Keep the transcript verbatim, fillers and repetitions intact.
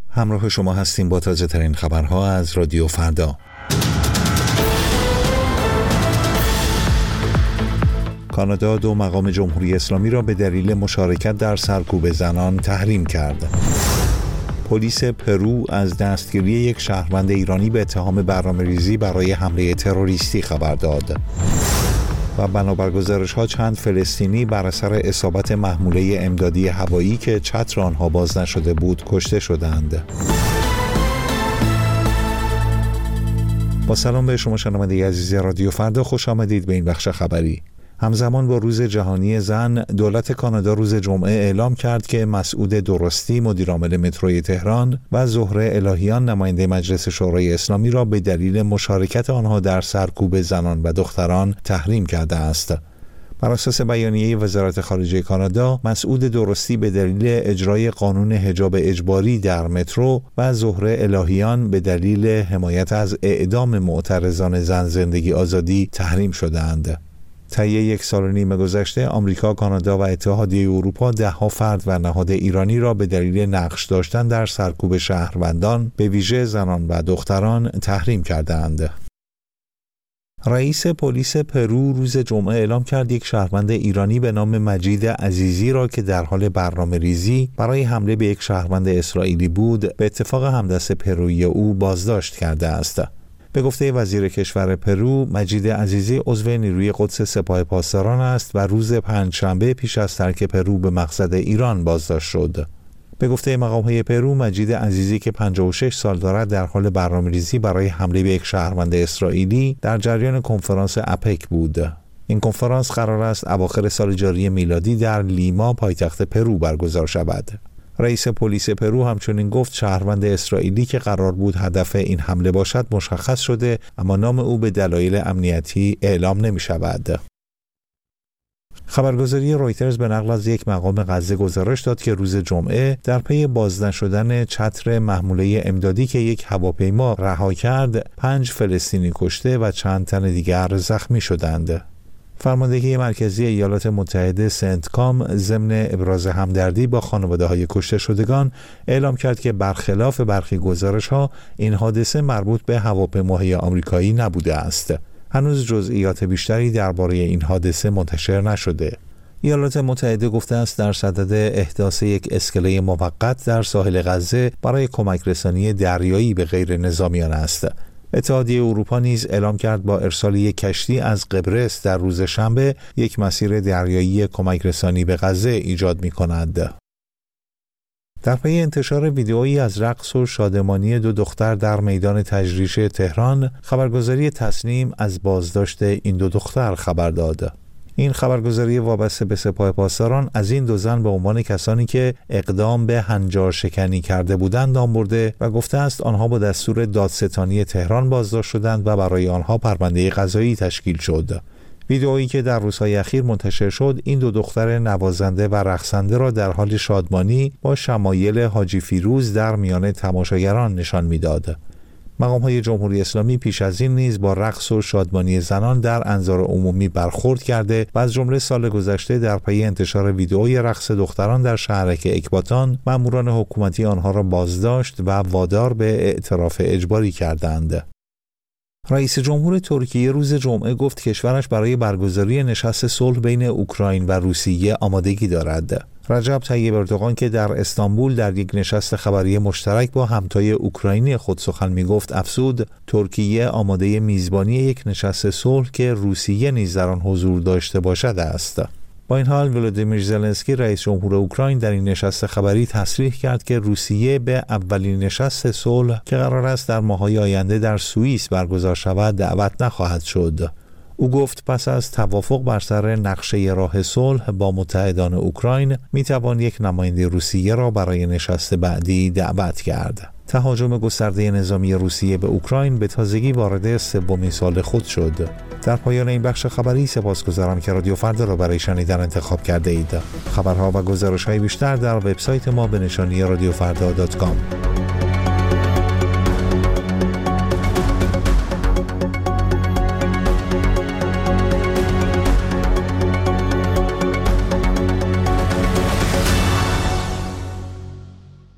همراه شما هستیم با تازه ترین خبرها از رادیو فردا. کانادا دو مقام جمهوری اسلامی را به دلیل مشارکت در سرکوب زنان تحریم کرد. پلیس پرو از دستگیری یک شهروند ایرانی به اتهام برنامه‌ریزی برای حمله تروریستی خبر داد. و بنابر گزارش‌ها چند فلسطینی بر اثر اصابت محموله امدادی هوایی که چتر آنها باز نشده بود کشته شدند. با سلام به شما شنونده عزیز رادیو فردا، خوش آمدید به این بخش خبری. همزمان با روز جهانی زن، دولت کانادا روز جمعه اعلام کرد که مسعود درستی مدیرعامل متروی تهران و زهره الهیان نماینده مجلس شورای اسلامی را به دلیل مشارکت آنها در سرکوب زنان و دختران تحریم کرده است. بر اساس بیانیه وزارت خارجه کانادا، مسعود درستی به دلیل اجرای قانون حجاب اجباری در مترو و زهره الهیان به دلیل حمایت از اعدام معترضان زن زندگی آزادی تحریم شده‌اند. طی یک سال و نیم گذشته، آمریکا، کانادا و اتحادیه اروپا ده‌ها فرد و نهاد ایرانی را به دلیل نقش داشتن در سرکوب شهروندان، به ویژه زنان و دختران، تحریم کرده‌اند. رئیس پلیس پرو روز جمعه اعلام کرد یک شهروند ایرانی به نام مجید عزیزی را که در حال برنامه‌ریزی برای حمله به یک شهروند اسرائیلی بود، به اتفاق همدست پرویی او بازداشت کرده است. به گفته وزیر کشور پرو، مجید عزیزی عضو نیروی قدس سپاه پاسداران است و روز پنجشنبه پیش از ترک پرو به مقصد ایران بازداشت شد. به گفته مقام‌های پرو، مجید عزیزی که پنجاه و شش سال دارد در حال برنامه‌ریزی برای حمله به یک شهروند اسرائیلی در جریان کنفرانس اپک بود. این کنفرانس قرار است اواخر سال جاری میلادی در لیما، پایتخت پرو برگزار شود. رئیس پلیس پرو همچنین گفت شهروند اسرائیلی که قرار بود هدف این حمله باشد مشخص شده، اما نام او به دلایل امنیتی اعلام نمی شود. خبرگزاری رویترز به نقل از یک مقام غزه گزارش داد که روز جمعه در پی باز نشدن چتر محموله امدادی که یک هواپیما رها کرد، پنج فلسطینی کشته و چند تن دیگر زخمی شدند. فرماندهی مرکزی ایالات متحده سنتکام ضمن ابراز همدردی با خانواده‌های کشته شدگان اعلام کرد که برخلاف برخی گزارش‌ها این حادثه مربوط به هواپیماهای آمریکایی نبوده است. هنوز جزئیات بیشتری درباره این حادثه منتشر نشده. ایالات متحده گفته است در صدد احداث یک اسکله موقت در ساحل غزه برای کمک رسانی دریایی به غیر نظامیان است. اتحادیه اروپا نیز اعلام کرد با ارسال یک کشتی از قبرس در روز شنبه یک مسیر دریایی کمک رسانی به غزه ایجاد می کند. در پی انتشار ویدئویی از رقص و شادمانی دو دختر در میدان تجریش تهران، خبرگزاری تسنیم از بازداشت این دو دختر خبر داد. این خبرگزاری وابسته به سپاه پاسداران از این دو زن به عنوان کسانی که اقدام به هنجار شکنی کرده بودند نام برده و گفته است آنها با دستور دادستانی تهران بازداشت شدند و برای آنها پرونده قضایی تشکیل شد. ویدئویی که در روزهای اخیر منتشر شد، این دو دختر نوازنده و رقصنده را در حال شادمانی با شمایل حاجی فیروز در میان تماشاگران نشان می‌داد. مقام‌های جمهوری اسلامی پیش از این نیز با رقص و شادمانی زنان در انظار عمومی برخورد کرده و از جمله سال گذشته در پی انتشار ویدئوی رقص دختران در شهرک اکباتان، ماموران حکومتی آنها را بازداشت و وادار به اعتراف اجباری کردند. رئیس جمهور ترکیه روز جمعه گفت کشورش برای برگزاری نشست صلح بین اوکراین و روسیه آمادگی دارد. رجب طیب اردوغان که در استانبول در یک نشست خبری مشترک با همتای اوکراینی خود سخن می‌گفت افزود ترکیه آماده میزبانی یک نشست صلح که روسیه نیز در آن حضور داشته باشد است. با این حال ولودیمیر زلنسکی رئیس جمهور اوکراین در این نشست خبری تصریح کرد که روسیه به اولین نشست صلح که قرار است در ماه‌های آینده در سوئیس برگزار شود دعوت نخواهد شد. او گفت پس از توافق بر سر نقشه راه صلح با متحدان اوکراین میتوان یک نماینده روسیه را برای نشست بعدی دعوت کرد. تهاجم گسترده نظامی روسیه به اوکراین به تازگی وارد سومین سال خود شد. در پایان این بخش خبری سپاسگزارم که رادیو فردا را برای شنیدن انتخاب کرده اید. خبرها و گزارش‌های بیشتر در وبسایت ما به نشانی رادیو فردا دات کام.